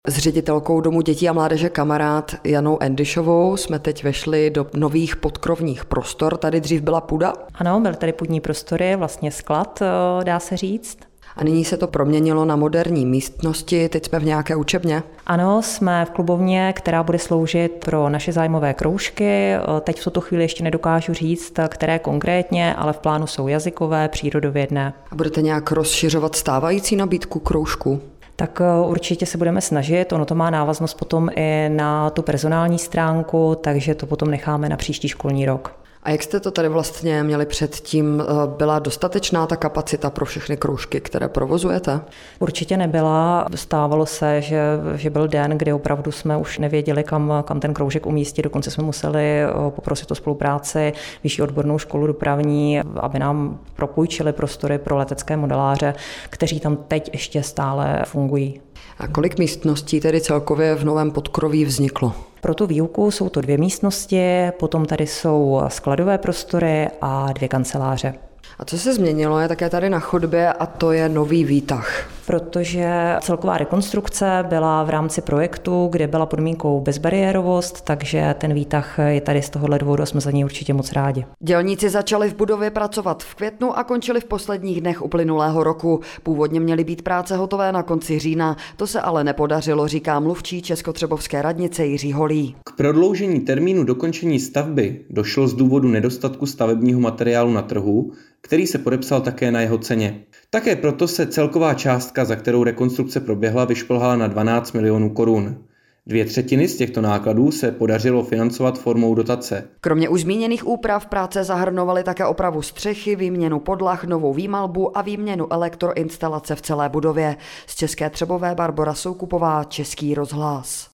S ředitelkou Domu dětí a mládeže Kamarád Janou Endyšovou jsme teď vešli do nových podkrovních prostor. Tady dřív byla půda? Ano, byly tady půdní prostory, vlastně sklad, dá se říct. A nyní se to proměnilo na moderní místnosti, teď jsme v nějaké učebně? Ano, jsme v klubovně, která bude sloužit pro naše zájmové kroužky. Teď v tuto chvíli ještě nedokážu říct, které konkrétně, ale v plánu jsou jazykové, přírodovědné. A budete nějak rozšiřovat stávající nabídku kroužků? Tak určitě se budeme snažit, ono to má návaznost potom i na tu personální stránku, takže to potom necháme na příští školní rok. A jak jste to tady vlastně měli předtím? Byla dostatečná ta kapacita pro všechny kroužky, které provozujete? Určitě nebyla. Stávalo se, že byl den, kdy opravdu jsme už nevěděli, kam ten kroužek umístit. Dokonce jsme museli poprosit o spolupráci Vyšší odbornou školu dopravní, aby nám propůjčili prostory pro letecké modeláře, kteří tam teď ještě stále fungují. A kolik místností tedy celkově v Novém Podkroví vzniklo? Pro tu výuku jsou to 2 místnosti, potom tady jsou skladové prostory a 2 kanceláře. A co se změnilo je také tady na chodbě a to je nový výtah. Protože celková rekonstrukce byla v rámci projektu, kde byla podmínkou bezbariérovost, takže ten výtah je tady z tohohle důvodu a jsme za něj určitě moc rádi. Dělníci začali v budově pracovat v květnu a končili v posledních dnech uplynulého roku. Původně měly být práce hotové na konci října, to se ale nepodařilo, říká mluvčí Českotřebovské radnice Jiří Holý. K prodloužení termínu dokončení stavby došlo z důvodu nedostatku stavebního materiálu na trhu, který se podepsal také na jeho ceně. Také proto se celková částka, za kterou rekonstrukce proběhla, vyšplhala na 12 milionů korun. 2/3 z těchto nákladů se podařilo financovat formou dotace. Kromě už zmíněných úprav práce zahrnovaly také opravu střechy, výměnu podlah, novou výmalbu a výměnu elektroinstalace v celé budově. Z České Třebové Barbora Soukupová, Český rozhlas.